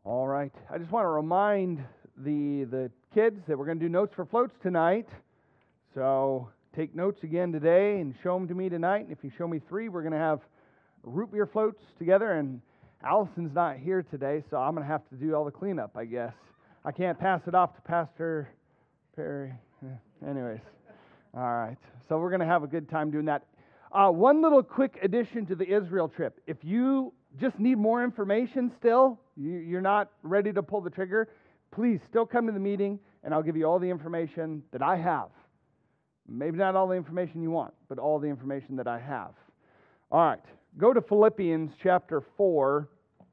All right. I just want to remind the kids that we're going to do notes for floats tonight. So take notes again today and show them to me tonight. And if you show me 3, we're going to have root beer floats together. And Allison's not here today, so I'm going to have to do all the cleanup, I guess. I can't pass it off to Pastor Perry. Anyways. All right. So we're going to have a good time doing that. One little quick addition to the Israel trip. If you just need more information still, you're not ready to pull the trigger, please still come to the meeting and I'll give you all the information that I have. Maybe not all the information you want, but all the information that I have. All right, go to Philippians chapter 4.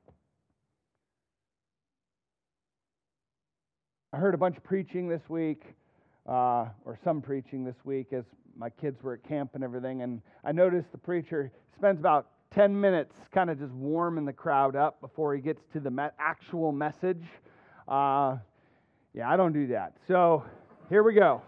I heard a bunch of preaching this week, or some preaching this week as my kids were at camp and everything, and I noticed the preacher spends about 10 minutes kind of just warming the crowd up before he gets to the actual message. I don't do that. So here we go.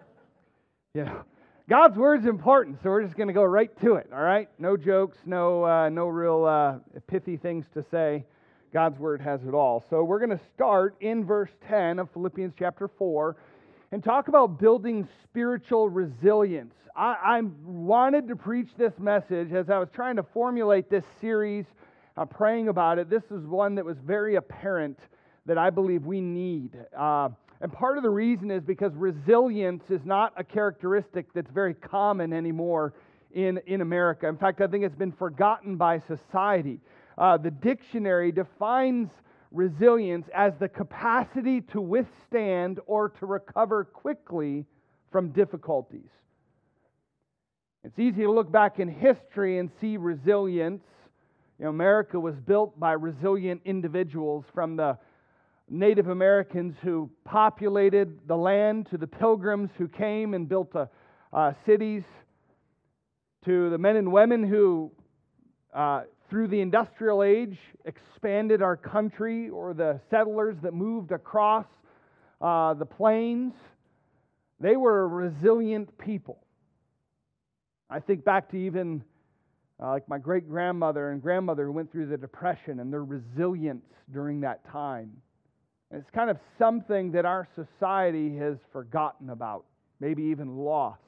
God's word's important, so we're just going to go right to it, all right? No jokes, no real pithy things to say. God's word has it all. So we're going to start in verse 10 of Philippians chapter 4 and talk about building spiritual resilience. I wanted to preach this message as I was trying to formulate this series, praying about it. This is one that was very apparent that I believe we need. And part of the reason is because resilience is not a characteristic that's very common anymore in America. In fact, I think it's been forgotten by society. The dictionary defines resilience as the capacity to withstand or to recover quickly from difficulties. It's easy to look back in history and see resilience. America was built by resilient individuals, from the Native Americans who populated the land, to the pilgrims who came and built cities, to the men and women who, through the industrial age, expanded our country, or the settlers that moved across the plains. They were a resilient people. I think back to even like my great-grandmother and grandmother who went through the Depression and their resilience during that time. And it's kind of something that our society has forgotten about, maybe even lost.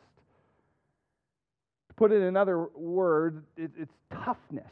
To put it in another word, it's toughness.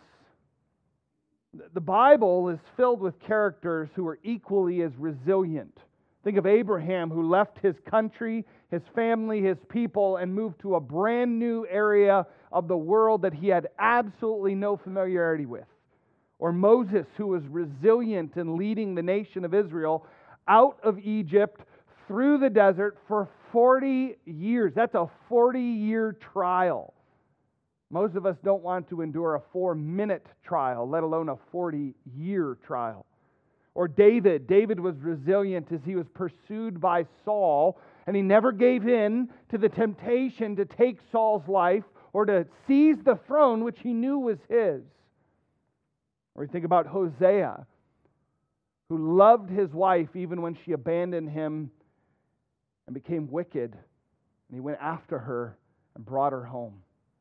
The Bible is filled with characters who are equally as resilient. Think of Abraham, who left his country, his family, his people, and moved to a brand new area of the world that he had absolutely no familiarity with. Or Moses, who was resilient in leading the nation of Israel out of Egypt through the desert for 40 years. That's a 40-year trial. Most of us don't want to endure a 4-minute trial, let alone a 40-year trial. Or David. David was resilient as he was pursued by Saul, and he never gave in to the temptation to take Saul's life or to seize the throne which he knew was his. Or you think about Hosea, who loved his wife even when she abandoned him and became wicked, and he went after her and brought her home.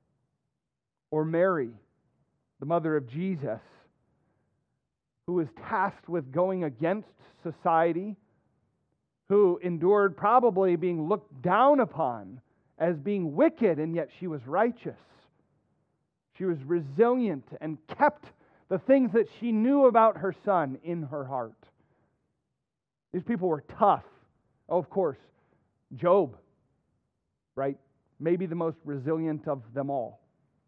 Or Mary, the mother of Jesus, who was tasked with going against society, who endured probably being looked down upon as being wicked, and yet she was righteous. She was resilient and kept the things that she knew about her son in her heart. These people were tough. Oh, of course, Job, right? Maybe the most resilient of them all.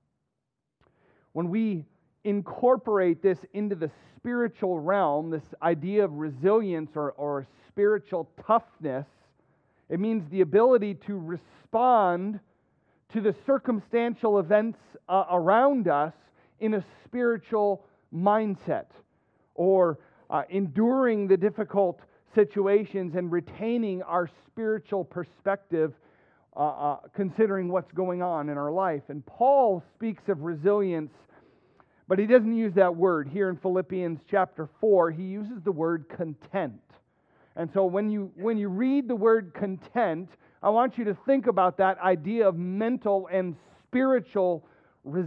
When we incorporate this into the spiritual realm, this idea of resilience or spiritual toughness, it means the ability to respond to the circumstantial events around us in a spiritual mindset, or enduring the difficult situations and retaining our spiritual perspective, considering what's going on in our life. And Paul speaks of resilience, but he doesn't use that word. Here in Philippians chapter 4, he uses the word content. And so when you read the word content, I want you to think about that idea of mental and spiritual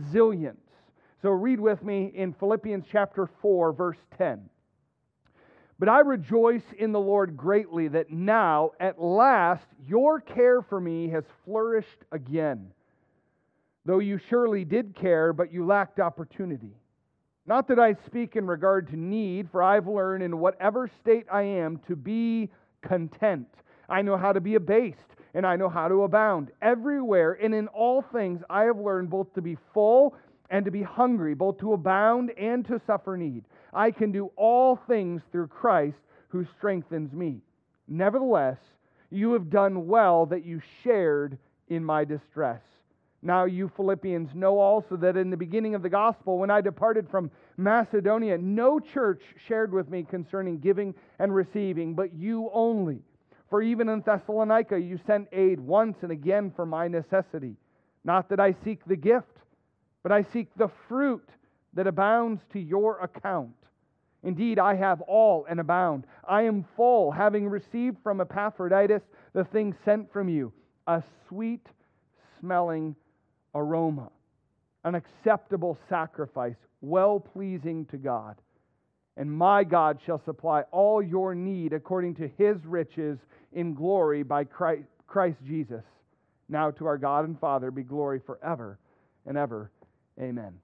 resilience. So read with me in Philippians chapter 4, verse 10. But I rejoice in the Lord greatly that now, at last, your care for me has flourished again. Though you surely did care, but you lacked opportunity. Not that I speak in regard to need, for I've learned in whatever state I am to be content. I know how to be abased, and I know how to abound. Everywhere and in all things I have learned both to be full and to be hungry, both to abound and to suffer need. I can do all things through Christ who strengthens me. Nevertheless, you have done well that you shared in my distress. Now you Philippians know also that in the beginning of the gospel, when I departed from Macedonia, no church shared with me concerning giving and receiving, but you only. For even in Thessalonica you sent aid once and again for my necessity. Not that I seek the gift, but I seek the fruit that abounds to your account. Indeed, I have all and abound. I am full, having received from Epaphroditus the thing sent from you, a sweet-smelling aroma, an acceptable sacrifice, well-pleasing to God. And my God shall supply all your need according to His riches in glory by Christ Jesus. Now to our God and Father be glory forever and ever. Amen.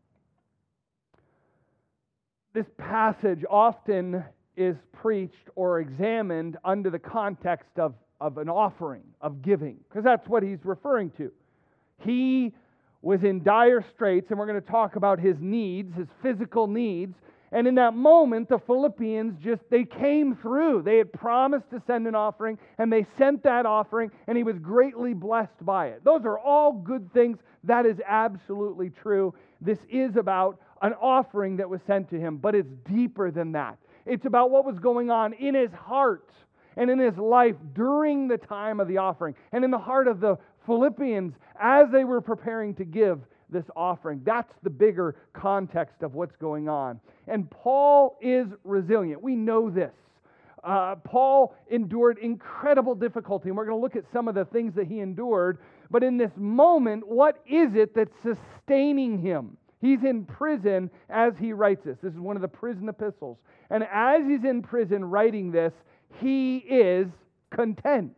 This passage often is preached or examined under the context of an offering, of giving, because that's what he's referring to. He was in dire straits, and we're going to talk about his needs, his physical needs. And in that moment, the Philippians they came through. They had promised to send an offering, and they sent that offering, and he was greatly blessed by it. Those are all good things. That is absolutely true. This is about an offering that was sent to him, but it's deeper than that. It's about what was going on in his heart and in his life during the time of the offering, and in the heart of the Philippians as they were preparing to give this offering. That's the bigger context of what's going on. And Paul is resilient. We know this. Paul endured incredible difficulty, and we're going to look at some of the things that he endured. But in this moment, what is it that's sustaining him? He's in prison as he writes this. This is one of the prison epistles. And as he's in prison writing this, he is content.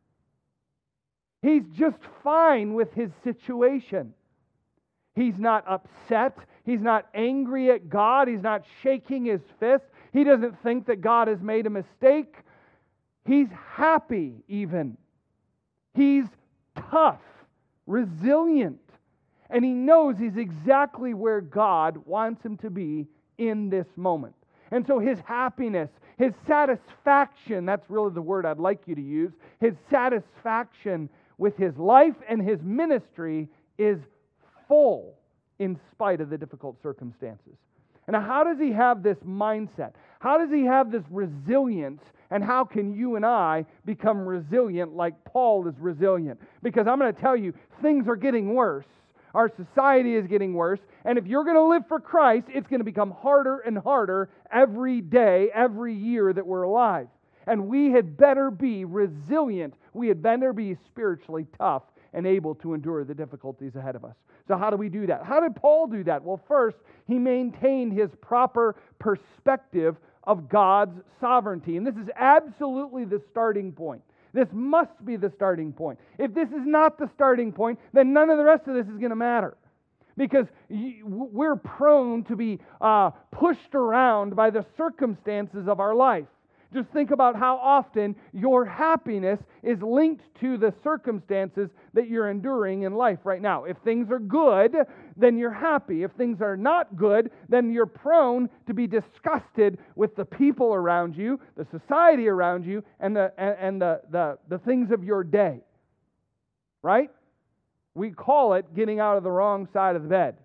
He's just fine with his situation. He's not upset. He's not angry at God. He's not shaking his fist. He doesn't think that God has made a mistake. He's happy even. He's tough, resilient. And he knows he's exactly where God wants him to be in this moment. And so his happiness, his satisfaction, that's really the word I'd like you to use, his satisfaction with his life and his ministry is full in spite of the difficult circumstances. And how does he have this mindset? How does he have this resilience? And how can you and I become resilient like Paul is resilient? Because I'm going to tell you, things are getting worse. Our society is getting worse. And if you're going to live for Christ, it's going to become harder and harder every day, every year that we're alive. And we had better be resilient. We had better be spiritually tough and able to endure the difficulties ahead of us. So how do we do that? How did Paul do that? Well, first, he maintained his proper perspective of God's sovereignty. And this is absolutely the starting point. This must be the starting point. If this is not the starting point, then none of the rest of this is going to matter. Because we're prone to be pushed around by the circumstances of our life. Just think about how often your happiness is linked to the circumstances that you're enduring in life right now. If things are good, then you're happy. If things are not good, then you're prone to be disgusted with the people around you, the society around you, and the things of your day. Right? We call it getting out of the wrong side of the bed.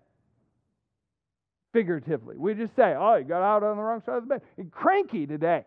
Figuratively. We just say, oh, you got out on the wrong side of the bed. You're cranky today.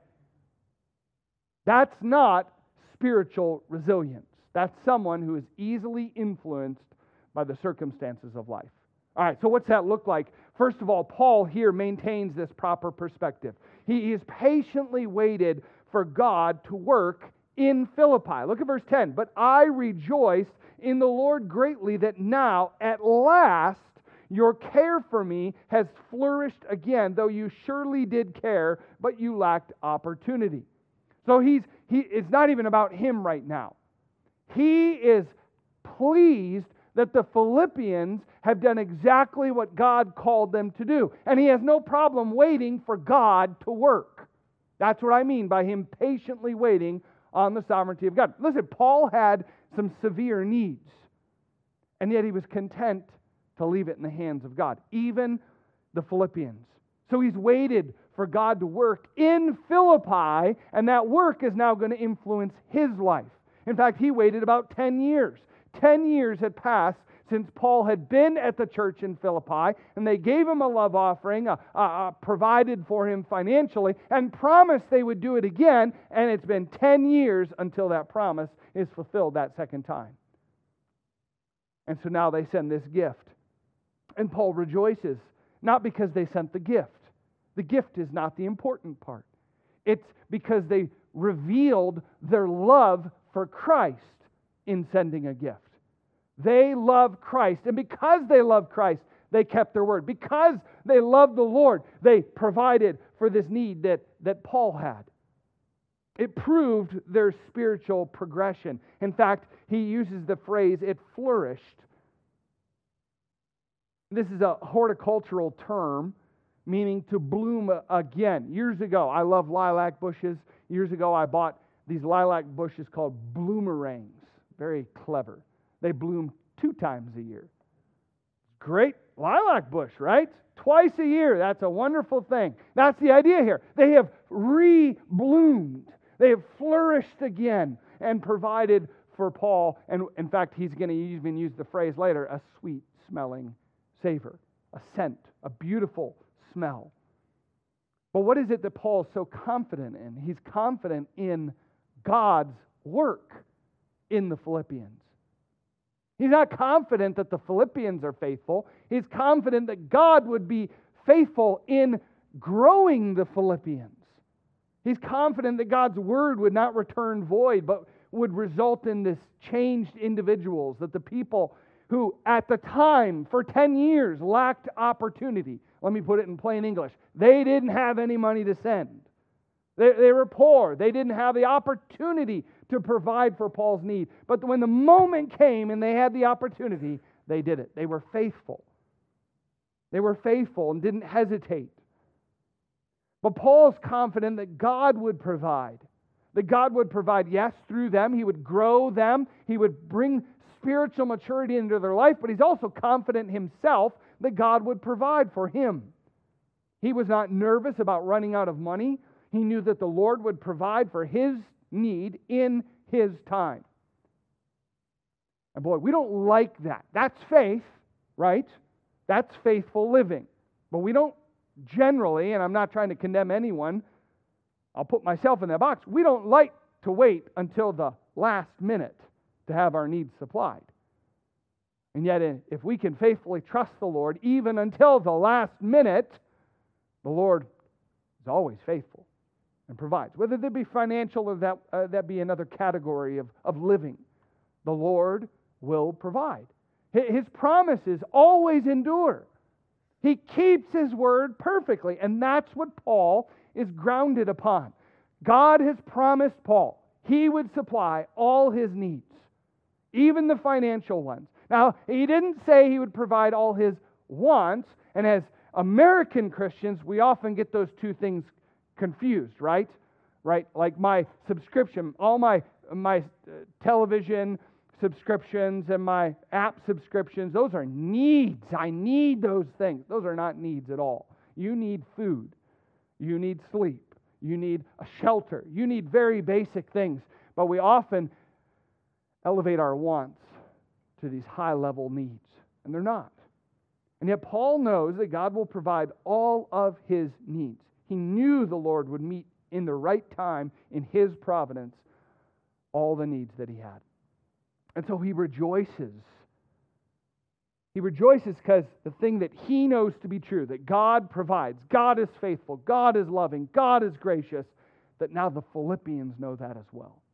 That's not spiritual resilience. That's someone who is easily influenced by the circumstances of life. All right, so what's that look like? First of all, Paul here maintains this proper perspective. He has patiently waited for God to work in Philippi. Look at verse 10. But I rejoiced in the Lord greatly that now, at last, Your care for me has flourished again, though you surely did care, but you lacked opportunity. So it's not even about him right now. He is pleased that the Philippians have done exactly what God called them to do. And he has no problem waiting for God to work. That's what I mean by him patiently waiting on the sovereignty of God. Listen, Paul had some severe needs, and yet he was content to leave it in the hands of God, even the Philippians. So he's waited for God to work in Philippi, and that work is now going to influence his life. In fact, he waited about 10 years. 10 years had passed since Paul had been at the church in Philippi, and they gave him a love offering, provided for him financially, and promised they would do it again, and it's been 10 years until that promise is fulfilled that second time. And so now they send this gift. And Paul rejoices, not because they sent the gift. The gift is not the important part. It's because they revealed their love for Christ in sending a gift. They love Christ, and because they love Christ, they kept their word. Because they loved the Lord, they provided for this need that Paul had. It proved their spiritual progression. In fact, he uses the phrase, it flourished. This is a horticultural term meaning to bloom again. Years ago, I love lilac bushes. Years ago, I bought these lilac bushes called bloomerangs. Very clever. They bloom 2 times a year. Great lilac bush, right? Twice a year. That's a wonderful thing. That's the idea here. They have re-bloomed. They have flourished again and provided for Paul. And in fact, he's going to even use the phrase later, a sweet-smelling savor, a scent, a beautiful smell. But what is it that Paul's so confident in? He's confident in God's work in the Philippians. He's not confident that the Philippians are faithful. He's confident that God would be faithful in growing the Philippians. He's confident that God's word would not return void, but would result in this changed individuals, that the people who at the time for 10 years lacked opportunity. Let me put it in plain English. They didn't have any money to send. They were poor. They didn't have the opportunity to provide for Paul's need. But when the moment came and they had the opportunity, they did it. They were faithful. They were faithful and didn't hesitate. But Paul's confident that God would provide. That God would provide, yes, through them. He would grow them. He would bring spiritual maturity into their life. But he's also confident himself that God would provide for him. He was not nervous about running out of money. He knew that the Lord would provide for his need in his time. And boy, we don't like that. That's faith, right? That's faithful living. But we don't generally, and I'm not trying to condemn anyone, I'll put myself in that box, we don't like to wait until the last minute to have our needs supplied. And yet, if we can faithfully trust the Lord, even until the last minute, the Lord is always faithful and provides. Whether they be financial or that be another category of living, the Lord will provide. His promises always endure. He keeps His word perfectly, and that's what Paul is grounded upon. God has promised Paul He would supply all his needs, even the financial ones. Now, He didn't say He would provide all his wants, and as American Christians, we often get those two things confused, right? Right? Like my subscription, all my television subscriptions and my app subscriptions, those are needs. I need those things. Those are not needs at all. You need food. You need sleep. You need a shelter. You need very basic things. But we often elevate our wants to these high-level needs, and they're not. And yet Paul knows that God will provide all of his needs. He knew the Lord would meet in the right time, in His providence, all the needs that he had. And so he rejoices. He rejoices because the thing that he knows to be true, that God provides, God is faithful, God is loving, God is gracious, that now the Philippians know that as well.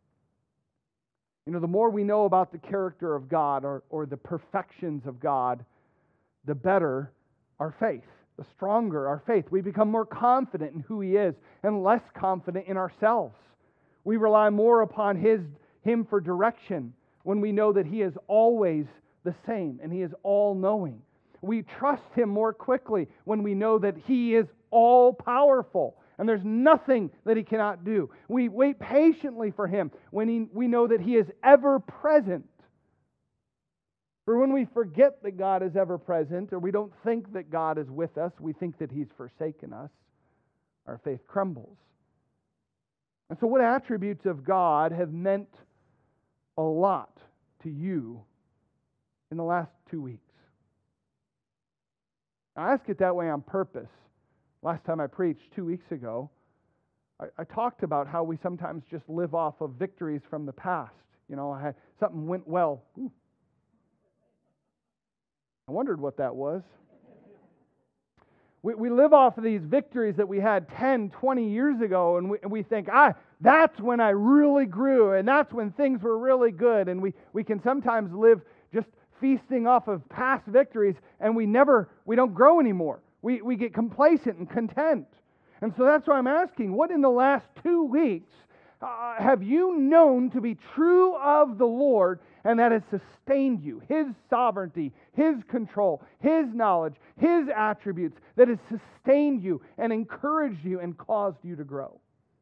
You know, the more we know about the character of God or the perfections of God, the better our faith, the stronger our faith. We become more confident in who He is and less confident in ourselves. We rely more upon Him for direction when we know that He is always the same and He is all-knowing. We trust Him more quickly when we know that He is all-powerful and there's nothing that He cannot do. We wait patiently for Him when we know that He is ever-present. For when we forget that God is ever-present, or we don't think that God is with us, we think that He's forsaken us, our faith crumbles. And so what attributes of God have meant a lot to you in the last 2 weeks? I ask it that way on purpose. Last time I preached 2 weeks ago, I talked about how we sometimes just live off of victories from the past. Something went well. Ooh. I wondered what that was. We live off of these victories that we had 10, 20 years ago, and we think, that's when I really grew, and that's when things were really good. And we can sometimes live just feasting off of past victories, and we don't grow anymore. We get complacent and content. And so that's why I'm asking, what in the last 2 weeks have you known to be true of the Lord and that has sustained you? His sovereignty, His control, His knowledge, His attributes that has sustained you and encouraged you and caused you to grow.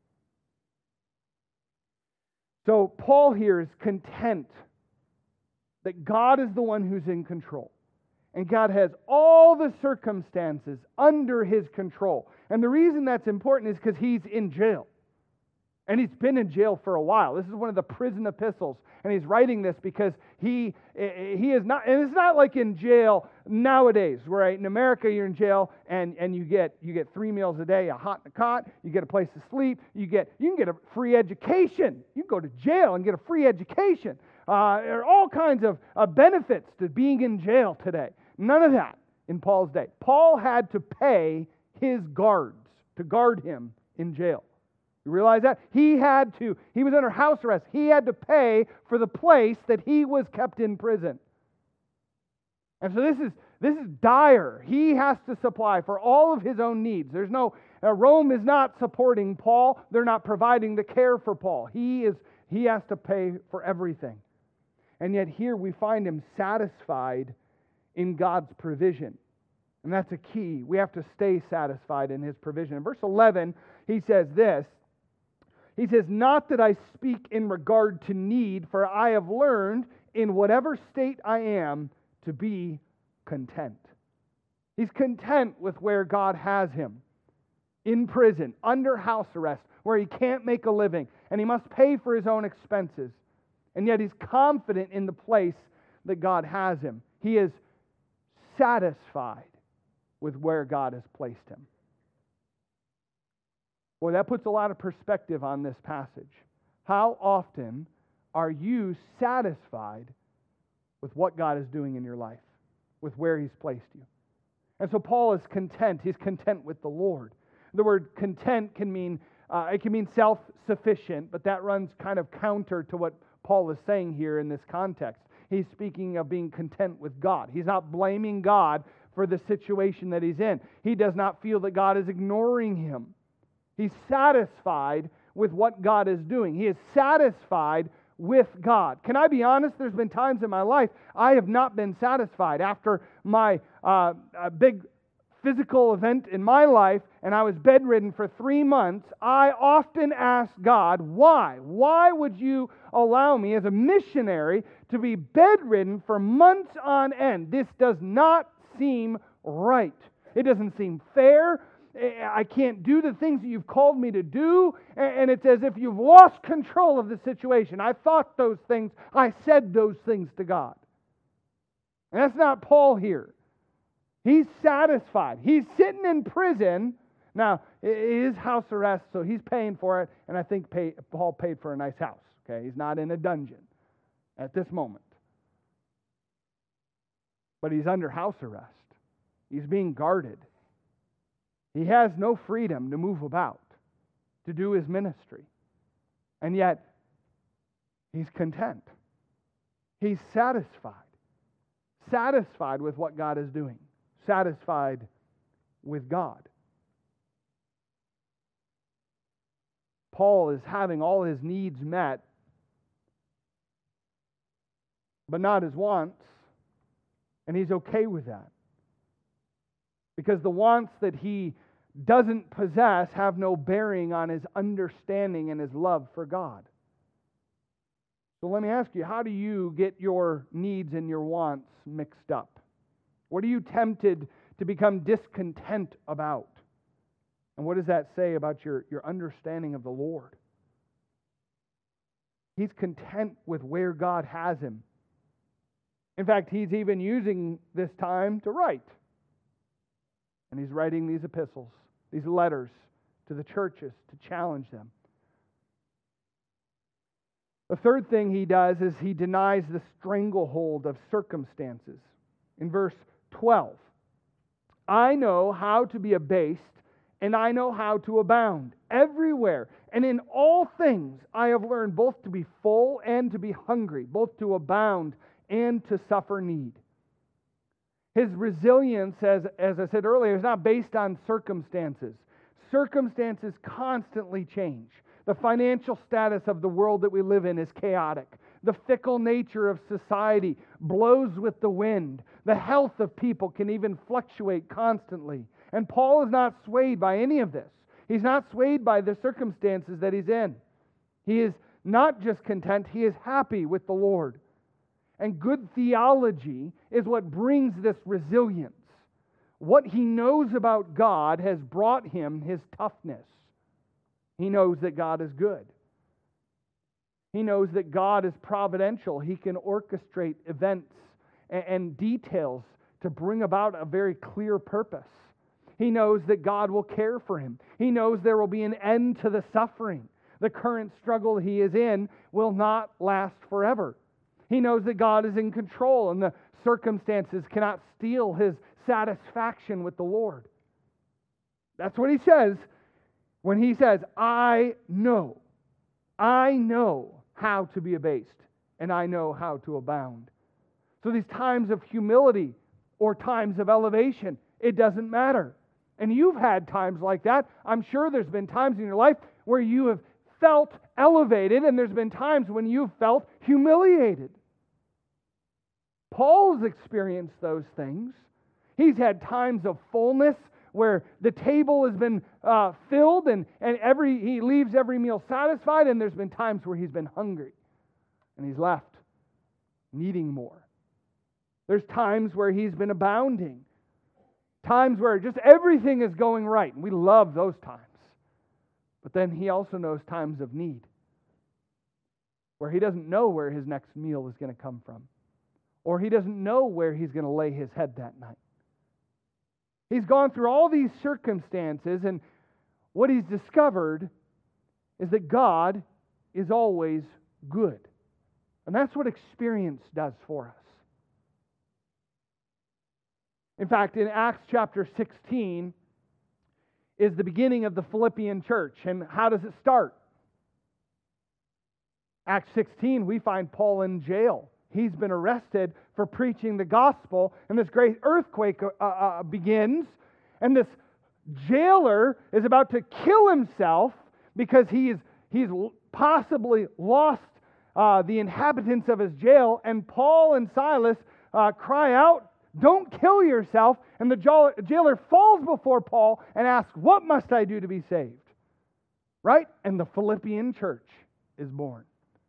So Paul here is content that God is the one who's in control. And God has all the circumstances under His control. And the reason that's important is because he's in jail. And he's been in jail for a while. This is one of the prison epistles. And he's writing this because he is not, and it's not like in jail nowadays, right? In America, you're in jail and you get 3 meals a day, a hot and a cot, you get a place to sleep, you can get a free education. You can go to jail and get a free education. There are all kinds of benefits to being in jail today. None of that in Paul's day. Paul had to pay his guards to guard him in jail. You realize that? He was under house arrest. He had to pay for the place that he was kept in prison. And so this is dire. He has to supply for all of his own needs. Rome is not supporting Paul. They're not providing the care for Paul. He has to pay for everything. And yet here we find him satisfied in God's provision. And that's a key. We have to stay satisfied in His provision. In verse 11, he says this. He says, "Not that I speak in regard to need, for I have learned in whatever state I am to be content." He's content with where God has him. In prison, under house arrest, where he can't make a living, and he must pay for his own expenses. And yet he's confident in the place that God has him. He is satisfied with where God has placed him. Boy, that puts a lot of perspective on this passage. How often are you satisfied with what God is doing in your life, with where He's placed you? And so Paul is content. He's content with the Lord. The word content can mean self-sufficient, but that runs kind of counter to what Paul is saying here in this context. He's speaking of being content with God. He's not blaming God for the situation that he's in. He does not feel that God is ignoring him. He's satisfied with what God is doing. He is satisfied with God. Can I be honest? There's been times in my life I have not been satisfied. After my big physical event in my life, and I was bedridden for 3 months, I often asked God, why? Why would you allow me as a missionary to be bedridden for months on end? This does not seem right. It doesn't seem fair. I can't do the things that you've called me to do, and it's as if you've lost control of the situation. I thought those things. I said those things to God. And that's not Paul here. He's satisfied. He's sitting in prison. Now, it is house arrest, so he's paying for it, and I think Paul paid for a nice house. Okay, he's not in a dungeon at this moment. But he's under house arrest. He's being guarded. He has no freedom to move about, to do his ministry. And yet, he's content. He's satisfied with what God is doing. satisfied with God. Paul is having all his needs met, but not his wants, and he's okay with that. Because the wants that he doesn't possess have no bearing on his understanding and his love for God. So let me ask you, how do you get your needs and your wants mixed up? What are you tempted to become discontent about? And what does that say about your understanding of the Lord? He's content with where God has him. In fact, he's even using this time to write. And he's writing these epistles, these letters to the churches to challenge them. The third thing he does is he denies the stranglehold of circumstances. In verse 12, I know how to be abased, and I know how to abound everywhere. And in all things I have learned both to be full and to be hungry, both to abound and to suffer need. His resilience, as I said earlier, is not based on circumstances. Circumstances constantly change. The financial status of the world that we live in is chaotic. The fickle nature of society blows with the wind. The health of people can even fluctuate constantly. And Paul is not swayed by any of this. He's not swayed by the circumstances that he's in. He is not just content, he is happy with the Lord. And good theology is what brings this resilience. What he knows about God has brought him his toughness. He knows that God is good. He knows that God is providential. He can orchestrate events and details to bring about a very clear purpose. He knows that God will care for him. He knows there will be an end to the suffering. The current struggle he is in will not last forever. He knows that God is in control and the circumstances cannot steal his satisfaction with the Lord. That's what he says when he says, I know how to be abased, and I know how to abound. So these times of humility or times of elevation, it doesn't matter. And you've had times like that. I'm sure there's been times in your life where you have felt elevated, and there's been times when you've felt humiliated. Paul's experienced those things. He's had times of fullness where the table has been filled and he leaves every meal satisfied, and there's been times where he's been hungry and he's left needing more. There's times where he's been abounding, times where just everything is going right, and we love those times. But then he also knows times of need, where he doesn't know where his next meal is going to come from, or he doesn't know where he's going to lay his head that night. He's gone through all these circumstances, and what he's discovered is that God is always good. And that's what experience does for us. In fact, in Acts chapter 16 is the beginning of the Philippian church. And how does it start? Acts 16, we find Paul in jail. He's been arrested for preaching the gospel, and this great earthquake begins, and this jailer is about to kill himself because he's possibly lost the inhabitants of his jail, and Paul and Silas cry out, "Don't kill yourself," and the jailer falls before Paul and asks, "What must I do to be saved?" Right? And the Philippian church is born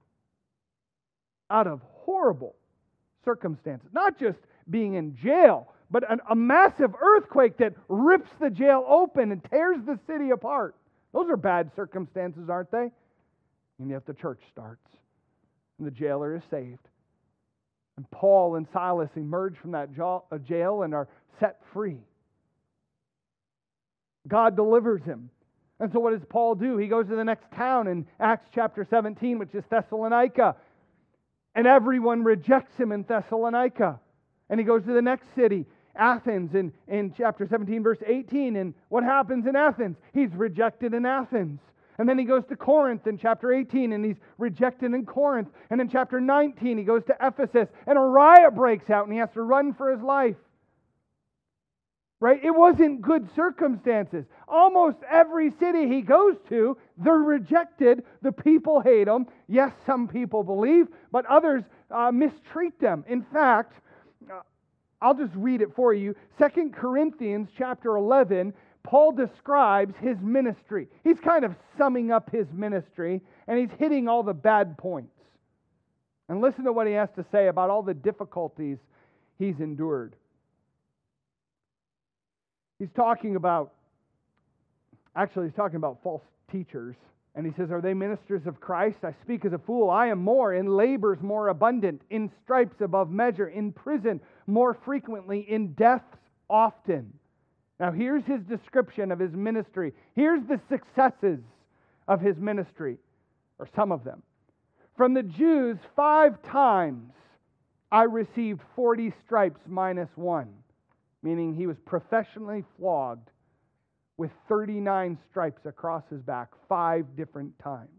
out of horrible circumstances. Not just being in jail, but a massive earthquake that rips the jail open and tears the city apart. Those are bad circumstances, aren't they? And yet the church starts, and the jailer is saved. And Paul and Silas emerge from that jail and are set free. God delivers him. And so what does Paul do? He goes to the next town in Acts chapter 17, which is Thessalonica. And everyone rejects him in Thessalonica. And he goes to the next city, Athens, in chapter 17, verse 18. And what happens in Athens? He's rejected in Athens. And then he goes to Corinth in chapter 18, and he's rejected in Corinth. And in chapter 19, he goes to Ephesus, and a riot breaks out, and he has to run for his life. right? It wasn't good circumstances. Almost every city he goes to, they're rejected. The people hate him. Yes, some people believe, but others mistreat them. In fact, I'll just read it for you. 2 Corinthians chapter 11, Paul describes his ministry. He's kind of summing up his ministry, and he's hitting all the bad points. And listen to what he has to say about all the difficulties he's endured. He's talking about false teachers. And he says, are they ministers of Christ? I speak as a fool. I am more, in labors more abundant, in stripes above measure, in prison more frequently, in deaths often. Now here's his description of his ministry. Here's the successes of his ministry, or some of them. From the Jews, 5 times I received 40 stripes minus 1, meaning he was professionally flogged with 39 stripes across his back 5 different times.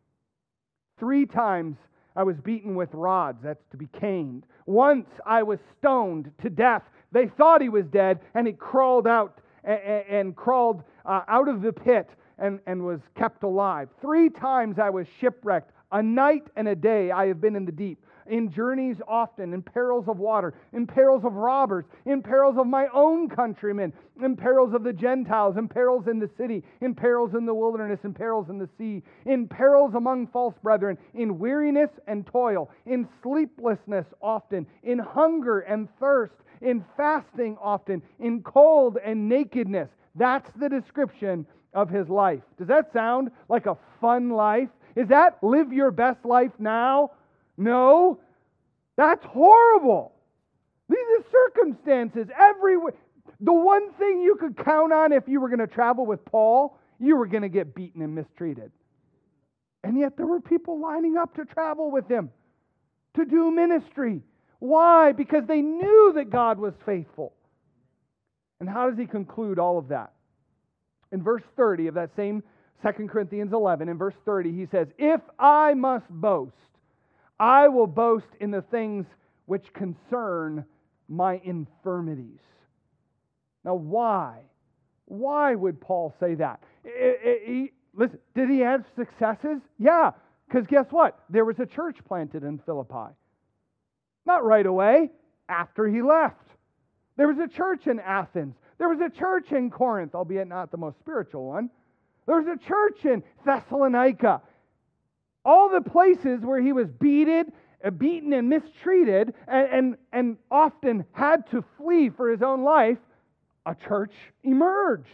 3 times I was beaten with rods, that's to be caned. Once I was stoned to death. They thought he was dead, and he crawled out and crawled out of the pit and was kept alive. 3 times I was shipwrecked. A night and a day I have been in the deep, in journeys often, in perils of water, in perils of robbers, in perils of my own countrymen, in perils of the Gentiles, in perils in the city, in perils in the wilderness, in perils in the sea, in perils among false brethren, in weariness and toil, in sleeplessness often, in hunger and thirst, in fasting often, in cold and nakedness. That's the description of his life. Does that sound like a fun life? Is that live your best life now? No. That's horrible. These are circumstances everywhere. The one thing you could count on if you were going to travel with Paul, you were going to get beaten and mistreated. And yet there were people lining up to travel with him, to do ministry. Why? Because they knew that God was faithful. And how does he conclude all of that? In verse 30 of that same 2 Corinthians 11, in verse 30, he says, if I must boast, I will boast in the things which concern my infirmities. Now, why? Why would Paul say that? Listen, did he have successes? Yeah, because guess what? There was a church planted in Philippi. Not right away, after he left. There was a church in Athens. There was a church in Corinth, albeit not the most spiritual one. There was a church in Thessalonica. All the places where he was beaten and mistreated and often had to flee for his own life, a church emerged.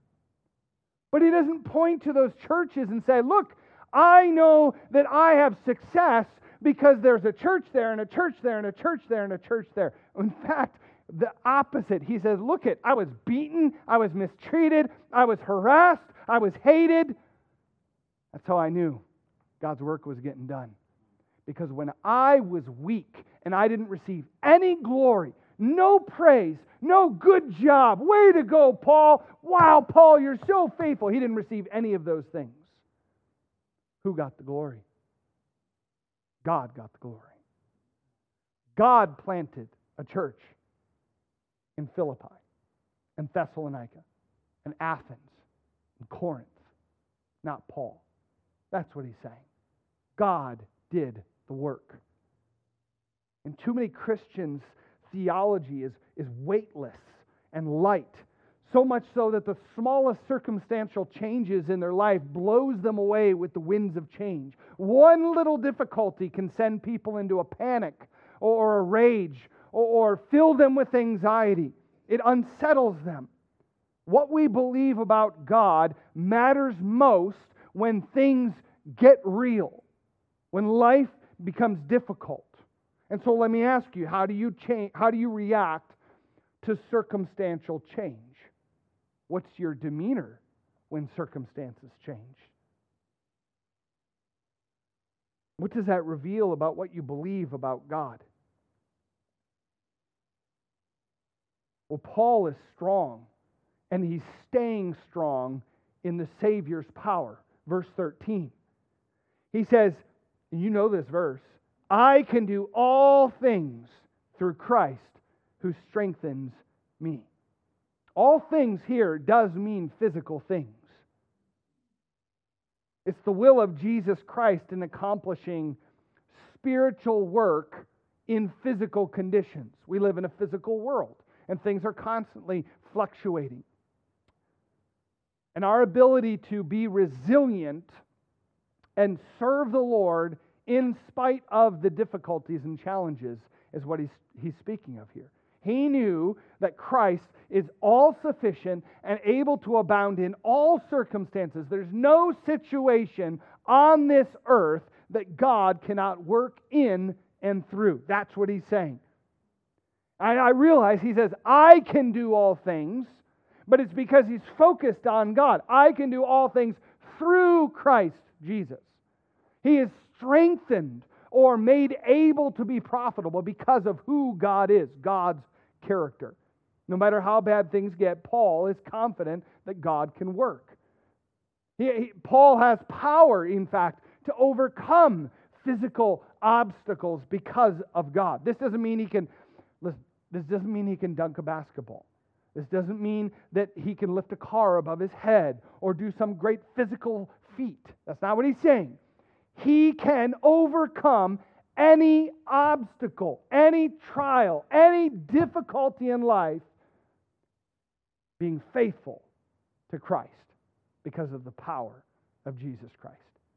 But he doesn't point to those churches and say, look, I know that I have success because there's a church there and a church there and a church there and a church there. In fact, the opposite. He says, look it, I was beaten, I was mistreated, I was harassed, I was hated. That's how I knew God's work was getting done. Because when I was weak and I didn't receive any glory, no praise, no good job, way to go, Paul. Wow, Paul, you're so faithful. He didn't receive any of those things. Who got the glory? God got the glory. God planted a church in Philippi, and Thessalonica, and Athens, and Corinth, not Paul. That's what he's saying. God did the work. And too many Christians' theology is weightless and light, so much so that the smallest circumstantial changes in their life blows them away with the winds of change. One little difficulty can send people into a panic or a rage or fill them with anxiety. It unsettles them. What we believe about God matters most when things get real, when life becomes difficult. And so let me ask you, how do you react to circumstantial change? What's your demeanor when circumstances change? What does that reveal about what you believe about God? Well, Paul is strong, and he's staying strong in the Savior's power. Verse 13. He says, and you know this verse, I can do all things through Christ who strengthens me. All things here does mean physical things. It's the will of Jesus Christ in accomplishing spiritual work in physical conditions. We live in a physical world, and things are constantly fluctuating. And our ability to be resilient and serve the Lord in spite of the difficulties and challenges is what he's speaking of here. He knew that Christ is all sufficient and able to abound in all circumstances. There's no situation on this earth that God cannot work in and through. That's what he's saying. And I realize he says, I can do all things, but it's because he's focused on God. I can do all things through Christ Jesus. He is strengthened or made able to be profitable because of who God is, God's character. No matter how bad things get, Paul is confident that God can work. Paul has power, in fact, to overcome physical obstacles because of God. This doesn't mean he can dunk a basketball. This doesn't mean that he can lift a car above his head or do some great physical feat. That's not what he's saying. He can overcome any obstacle, any trial, any difficulty in life, being faithful to Christ because of the power of Jesus Christ.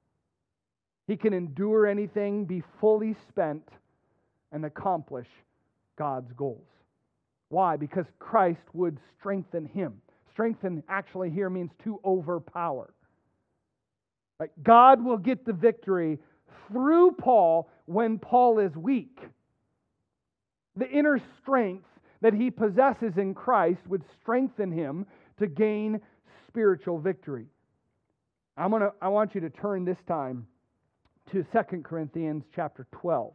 He can endure anything, be fully spent, and accomplish God's goals. Why? Because Christ would strengthen him. Strengthen actually here means to overpower. Right? God will get the victory through Paul when Paul is weak. The inner strength that he possesses in Christ would strengthen him to gain spiritual victory. I want you to turn this time to 2 Corinthians chapter 12.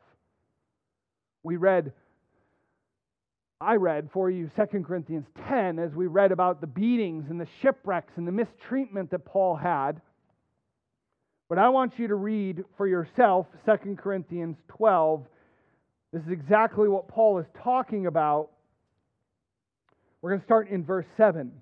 I read for you 2 Corinthians 10 as we read about the beatings and the shipwrecks and the mistreatment that Paul had. But I want you to read for yourself 2 Corinthians 12. This is exactly what Paul is talking about. We're going to start in verse 7.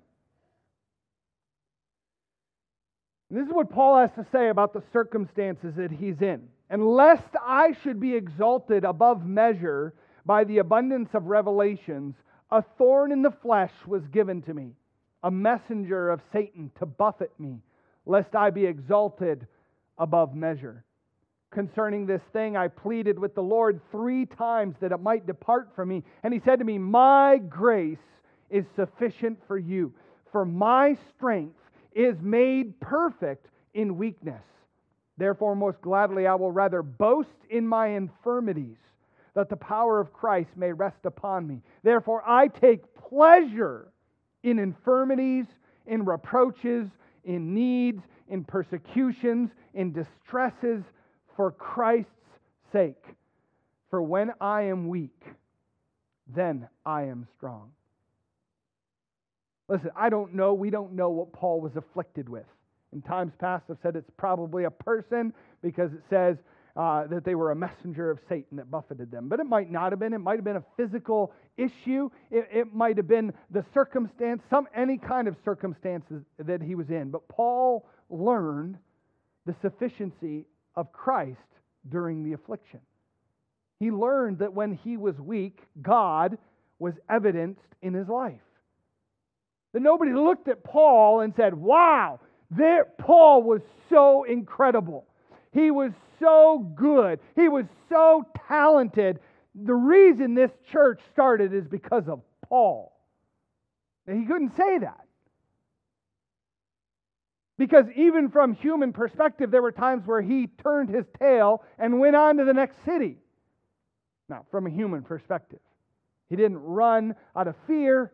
And this is what Paul has to say about the circumstances that he's in. And lest I should be exalted above measure by the abundance of revelations, a thorn in the flesh was given to me, a messenger of Satan to buffet me, lest I be exalted above measure. Concerning this thing, I pleaded with the Lord 3 times that it might depart from me. And he said to me, my grace is sufficient for you, for my strength is made perfect in weakness. Therefore, most gladly, I will rather boast in my infirmities, that the power of Christ may rest upon me. Therefore, I take pleasure in infirmities, in reproaches, in needs, in persecutions, in distresses, for Christ's sake. For when I am weak, then I am strong. Listen, we don't know what Paul was afflicted with. In times past, I've said it's probably a person because it says that they were a messenger of Satan that buffeted them. But it might not have been. It might have been a physical issue. It might have been the circumstance, any kind of circumstances that he was in. But Paul learned the sufficiency of Christ during the affliction. He learned that when he was weak, God was evidenced in his life. That nobody looked at Paul and said, wow, Paul was so incredible. He was so good. He was so talented. The reason this church started is because of Paul. And he couldn't say that. Because even from human perspective, there were times where he turned his tail and went on to the next city. Now, from a human perspective, he didn't run out of fear.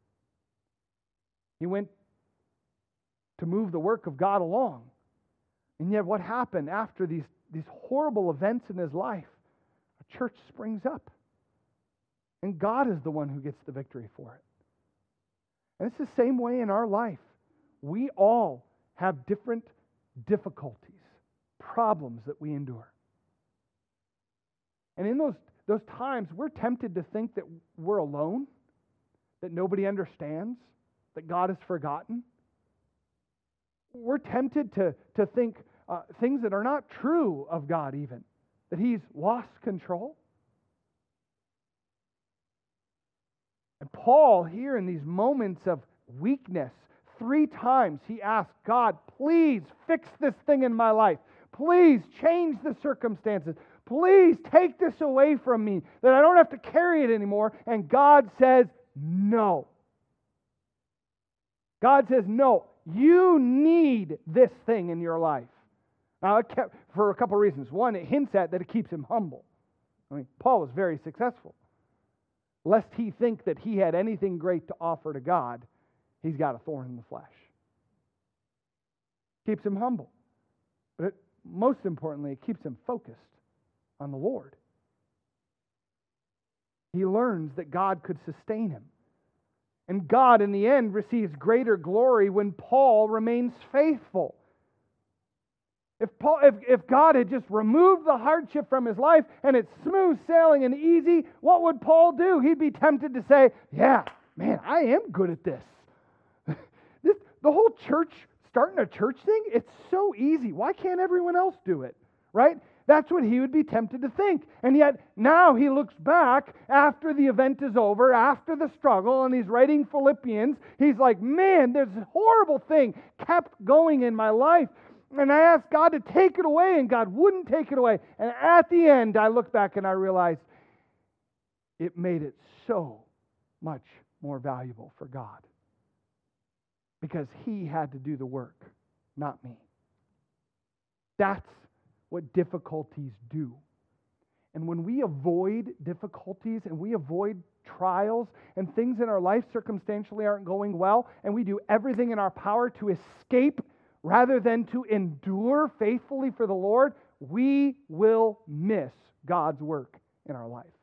He went to move the work of God along. And yet what happened after these horrible events in his life? A church springs up. And God is the one who gets the victory for it. And it's the same way in our life. We all have different difficulties, problems that we endure. And in those times, we're tempted to think that we're alone, that nobody understands. that God has forgotten. We're tempted to think things that are not true of God even, that He's lost control. And Paul, here in these moments of weakness, 3 times he asked God, please fix this thing in my life. Please change the circumstances. Please take this away from me, that I don't have to carry it anymore. And God says, no. God says, no, you need this thing in your life. Now, for a couple of reasons. One, it hints at that it keeps him humble. I mean, Paul was very successful. Lest he think that he had anything great to offer to God, he's got a thorn in the flesh. Keeps him humble. But most importantly, it keeps him focused on the Lord. He learns that God could sustain him. And God, in the end, receives greater glory when Paul remains faithful. If God had just removed the hardship from his life and it's smooth sailing and easy, what would Paul do? He'd be tempted to say, yeah, man, I am good at this. The whole church, starting a church thing, it's so easy. Why can't everyone else do it? Right? That's what he would be tempted to think. And yet now he looks back after the event is over, after the struggle, and he's writing Philippians. He's like, man, this horrible thing kept going in my life. And I asked God to take it away, and God wouldn't take it away. And at the end, I look back and I realized it made it so much more valuable for God. Because He had to do the work, not me. That's what difficulties do. And when we avoid difficulties and we avoid trials and things in our life circumstantially aren't going well, and we do everything in our power to escape rather than to endure faithfully for the Lord, we will miss God's work in our life.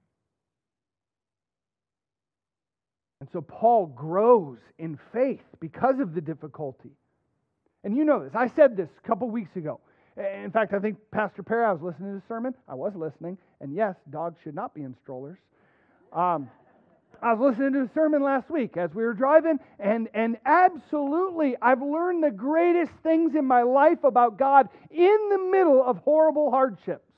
And so Paul grows in faith because of the difficulty. And you know this. I said this a couple weeks ago. In fact, I think Pastor Perry, I was listening to the sermon. I was listening. And yes, dogs should not be in strollers. I was listening to a sermon last week as we were driving, and absolutely, I've learned the greatest things in my life about God in the middle of horrible hardships.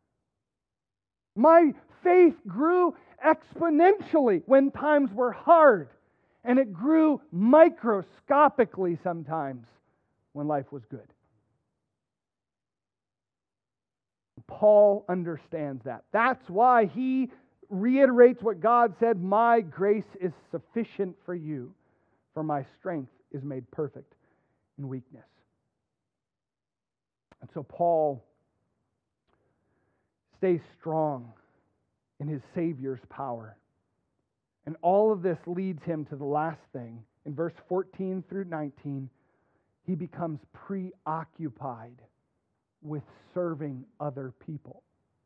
My faith grew exponentially when times were hard, and it grew microscopically sometimes when life was good. Paul understands that. That's why he reiterates what God said, my grace is sufficient for you, for my strength is made perfect in weakness. And so Paul stays strong in his Savior's power. And all of this leads him to the last thing. In verse 14 through 19, he becomes preoccupied with serving other people.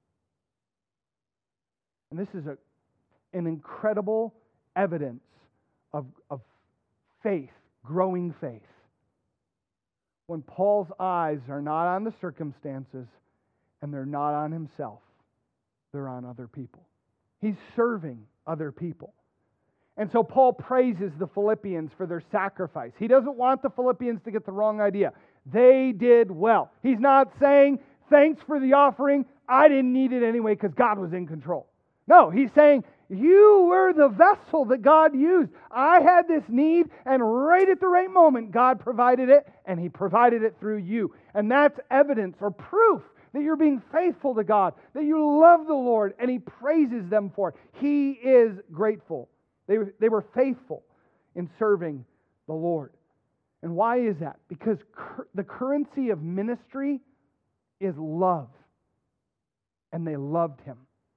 And this is an incredible evidence of faith, growing faith. When Paul's eyes are not on the circumstances and they're not on himself, they're on other people. He's serving other people. And so Paul praises the Philippians for their sacrifice. He doesn't want the Philippians to get the wrong idea. They did well. He's not saying, thanks for the offering, I didn't need it anyway because God was in control. No, he's saying, you were the vessel that God used. I had this need, and right at the right moment, God provided it, and He provided it through you. And that's evidence or proof that you're being faithful to God, that you love the Lord, and He praises them for it. He is grateful. They were faithful in serving the Lord. And why is that? Because the currency of ministry is love, and they loved Him.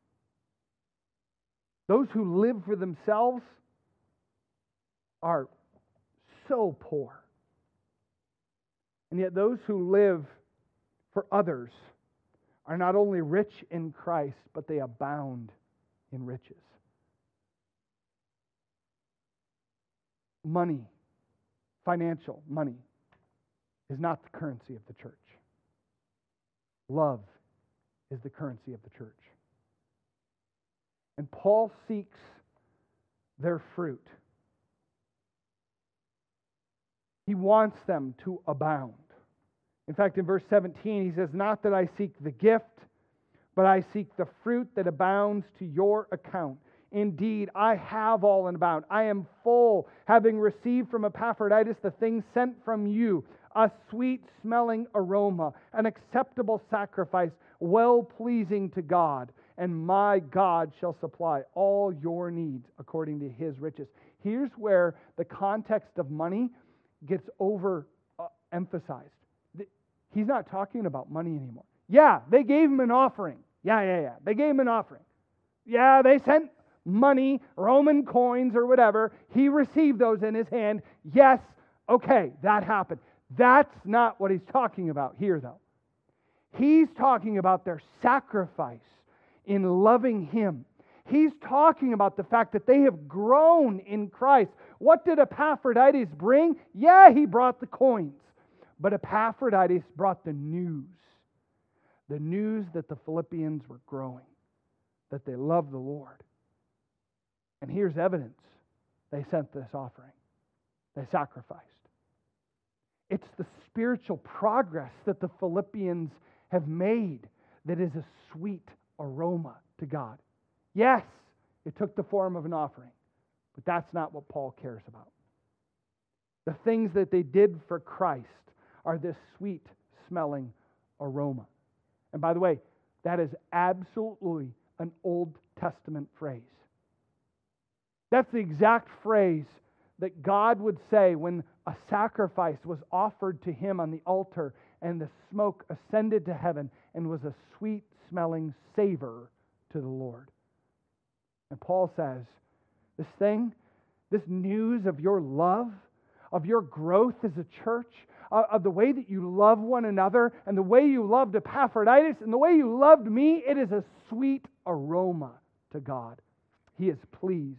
Those who live for themselves are so poor. And yet those who live for others are not only rich in Christ, but they abound in riches. Money, financial money, is not the currency of the church. Love is the currency of the church. And Paul seeks their fruit He wants them to abound. In fact, in verse 17, he says, "Not that I seek the gift, but I seek the fruit that abounds to your account. Indeed, I have all and abound. I am full, having received from Epaphroditus the things sent from you, a sweet-smelling aroma, an acceptable sacrifice, well-pleasing to God. And my God shall supply all your needs according to His riches." Here's where the context of money gets overemphasized. He's not talking about money anymore. Yeah, they gave him an offering. Yeah. They gave him an offering. Yeah, they sent money, Roman coins or whatever. He received those in his hand. Yes, okay, that happened. That's not what he's talking about here, though. He's talking about their sacrifice in loving Him. He's talking about the fact that they have grown in Christ. What did Epaphroditus bring? Yeah, he brought the coins. But Epaphroditus brought the news that the Philippians were growing, that they loved the Lord. And here's evidence. They sent this offering. They sacrificed. It's the spiritual progress that the Philippians have made that is a sweet aroma to God. Yes, it took the form of an offering, but that's not what Paul cares about. The things that they did for Christ are this sweet-smelling aroma. And by the way, that is absolutely an Old Testament phrase. That's the exact phrase that God would say when a sacrifice was offered to Him on the altar and the smoke ascended to heaven and was a sweet-smelling savor to the Lord. And Paul says, this news of your love, of your growth as a church, of the way that you love one another, and the way you loved Epaphroditus, and the way you loved me, it is a sweet aroma to God. He is pleased.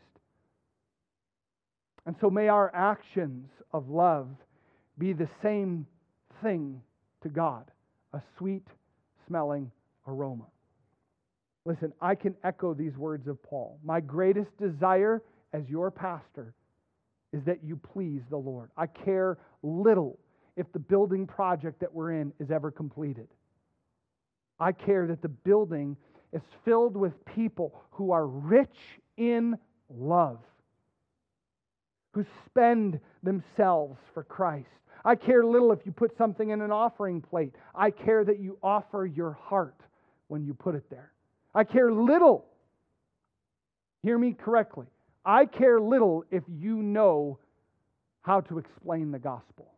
And so may our actions of love be the same thing to God, a sweet-smelling aroma. Listen, I can echo these words of Paul. My greatest desire as your pastor is that you please the Lord. I care little if the building project that we're in is ever completed. I care that the building is filled with people who are rich in love, who spend themselves for Christ. I care little if you put something in an offering plate. I care that you offer your heart when you put it there. I care little, hear me correctly, I care little if you know how to explain the gospel.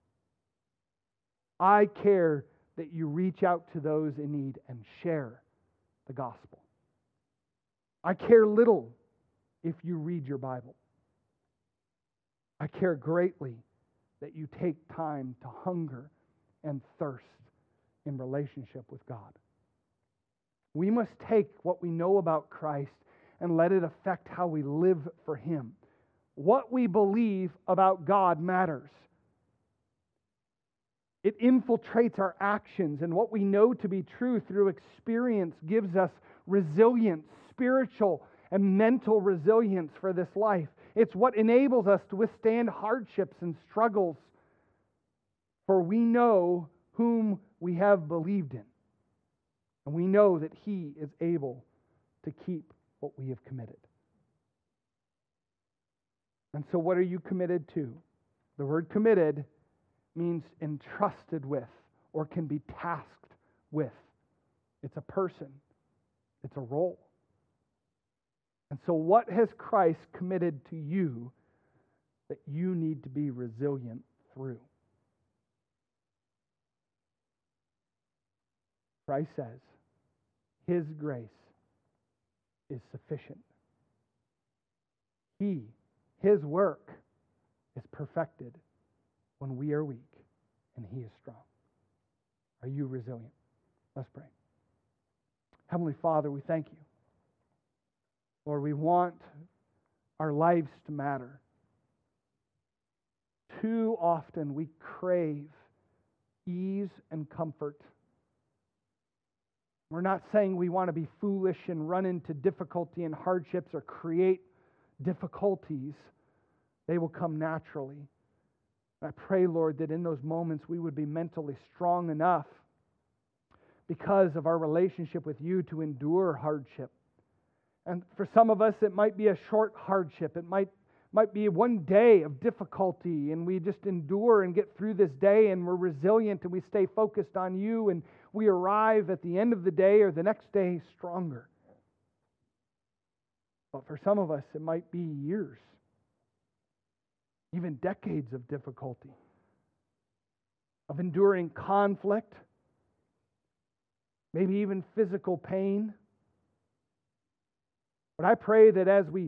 I care that you reach out to those in need and share the gospel. I care little if you read your Bible. I care greatly that you take time to hunger and thirst in relationship with God. We must take what we know about Christ and let it affect how we live for Him. What we believe about God matters. It infiltrates our actions, and what we know to be true through experience gives us resilience, spiritual and mental resilience for this life. It's what enables us to withstand hardships and struggles, for we know whom we have believed in, and we know that He is able to keep what we have committed. And so what are you committed to? The word committed means entrusted with or can be tasked with. It's a person. It's a role. And so what has Christ committed to you that you need to be resilient through? Christ says, His grace is sufficient. His work is perfected when we are weak and He is strong. Are you resilient? Let's pray. Heavenly Father, we thank You. Lord, we want our lives to matter. Too often we crave ease and comfort. We're not saying we want to be foolish and run into difficulty and hardships or create difficulties. They will come naturally. I pray, Lord, that in those moments we would be mentally strong enough because of our relationship with you to endure hardship. And for some of us, it might be a short hardship. It might be one day of difficulty, and we just endure and get through this day, and we're resilient, and we stay focused on you, and we arrive at the end of the day or the next day stronger. But for some of us, it might be years, even decades of difficulty, of enduring conflict, maybe even physical pain. But I pray that as we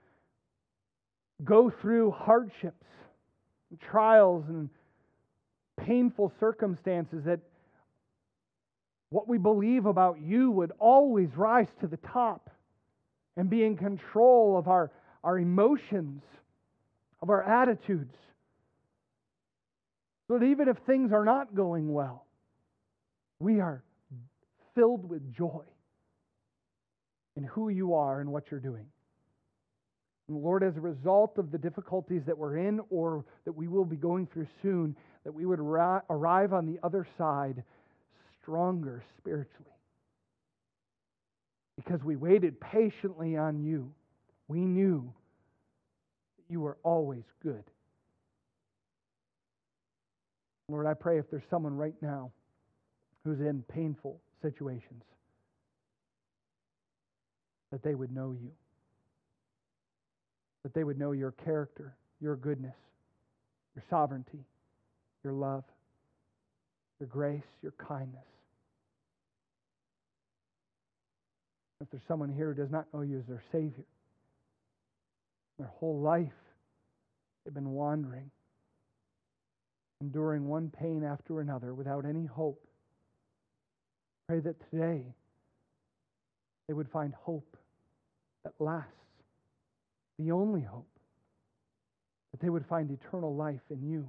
go through hardships, and trials, and painful circumstances, that what we believe about you would always rise to the top and be in control of our emotions, of our attitudes. So that even if things are not going well, we are filled with joy in who you are and what you're doing. And Lord, as a result of the difficulties that we're in or that we will be going through soon, that we would arrive on the other side stronger spiritually. Because we waited patiently on you. We knew that you were always good. Lord, I pray if there's someone right now who's in painful situations, that they would know you. That they would know your character, your goodness, your sovereignty, your love, your grace, your kindness. If there's someone here who does not know you as their Savior, their whole life they've been wandering, enduring one pain after another without any hope, pray that today they would find hope that lasts, the only hope, that they would find eternal life in you.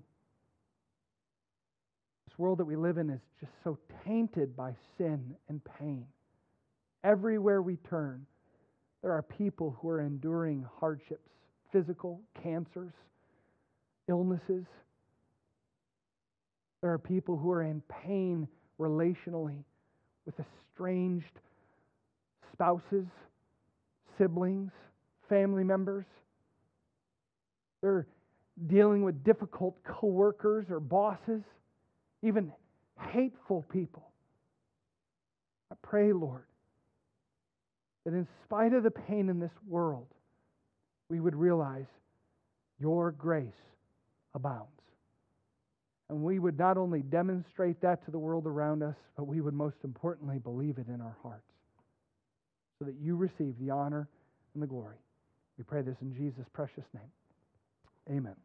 This world that we live in is just so tainted by sin and pain. Everywhere we turn, there are people who are enduring hardships, physical, cancers, illnesses. There are people who are in pain relationally with estranged spouses, siblings, family members. They're dealing with difficult coworkers or bosses, even hateful people. I pray, Lord, that in spite of the pain in this world, we would realize your grace abounds. And we would not only demonstrate that to the world around us, but we would most importantly believe it in our hearts, so that you receive the honor and the glory. We pray this in Jesus' precious name. Amen.